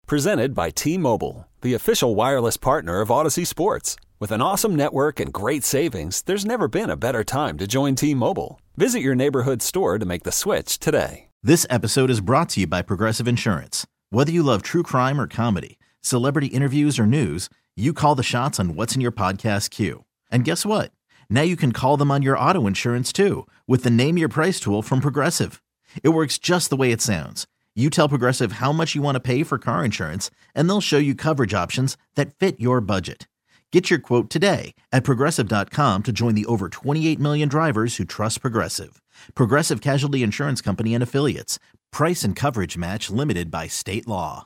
Presented by T-Mobile, the official wireless partner of Odyssey Sports. With an awesome network and great savings, there's never been a better time to join T-Mobile. Visit your neighborhood store to make the switch today. This episode is brought to you by Progressive Insurance. Whether you love true crime or comedy, celebrity interviews or news, you call the shots on what's in your podcast queue. And guess what? Now you can call them on your auto insurance too with the Name Your Price tool from Progressive. It works just the way it sounds. You tell Progressive how much you want to pay for car insurance, and they'll show you coverage options that fit your budget. Get your quote today at Progressive.com to join the over 28 million drivers who trust Progressive. Progressive Casualty Insurance Company and Affiliates. Price and coverage match limited by state law.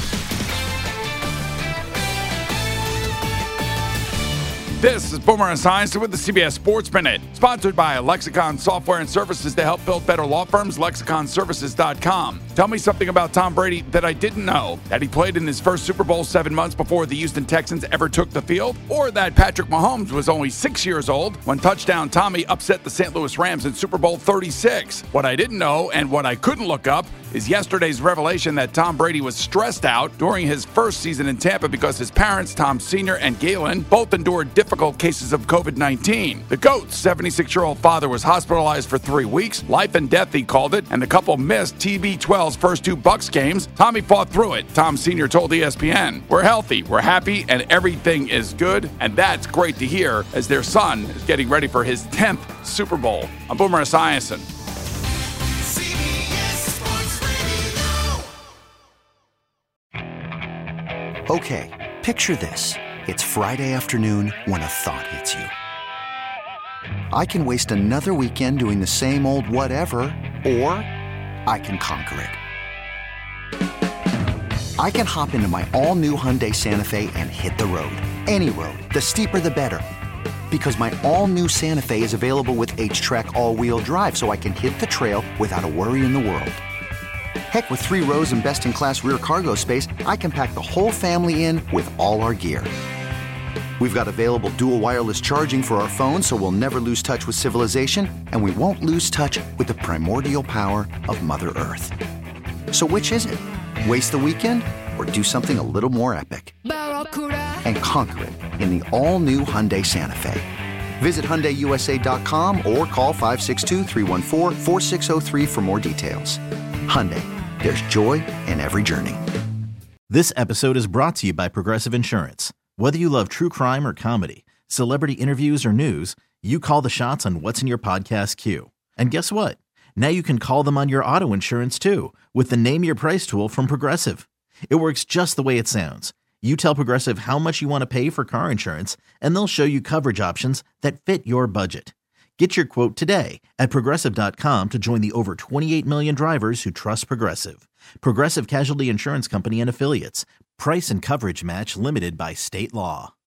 This is Boomer Esiason with the CBS Sports Minute, sponsored by Lexicon Software and Services to help build better law firms, lexiconservices.com. Tell me something about Tom Brady that I didn't know, that he played in his first Super Bowl 7 months before the Houston Texans ever took the field, or that Patrick Mahomes was only 6 years old when touchdown Tommy upset the St. Louis Rams in Super Bowl 36. What I didn't know and what I couldn't look up is yesterday's revelation that Tom Brady was stressed out during his first season in Tampa because his parents, Tom Sr. and Galen, both endured difficult cases of COVID-19. The GOAT's 76-year-old father was hospitalized for 3 weeks, life and death he called it, and the couple missed TB12's first 2 Bucs games. Tommy fought through it. Tom Sr. told ESPN, "We're healthy, we're happy, and everything is good," and that's great to hear as their son is getting ready for his 10th Super Bowl. I'm Boomer Esiason. Okay, picture this. It's Friday afternoon when a thought hits you. I can waste another weekend doing the same old whatever, or I can conquer it. I can hop into my all-new Hyundai Santa Fe and hit the road. Any road. The steeper the better. Because my all-new Santa Fe is available with H-Track all-wheel drive, so I can hit the trail without a worry in the world. Heck, with 3 rows and best-in-class rear cargo space, I can pack the whole family in with all our gear. We've got available dual wireless charging for our phones, so we'll never lose touch with civilization, and we won't lose touch with the primordial power of Mother Earth. So which is it? Waste the weekend or do something a little more epic? And conquer it in the all-new Hyundai Santa Fe. Visit HyundaiUSA.com or call 562-314-4603 for more details. Hyundai, there's joy in every journey. This episode is brought to you by Progressive Insurance. Whether you love true crime or comedy, celebrity interviews or news, you call the shots on what's in your podcast queue. And guess what? Now you can call them on your auto insurance too with the Name Your Price tool from Progressive. It works just the way it sounds. You tell Progressive how much you want to pay for car insurance, and they'll show you coverage options that fit your budget. Get your quote today at Progressive.com to join the over 28 million drivers who trust Progressive. Progressive Casualty Insurance Company and Affiliates. Price and coverage match limited by state law.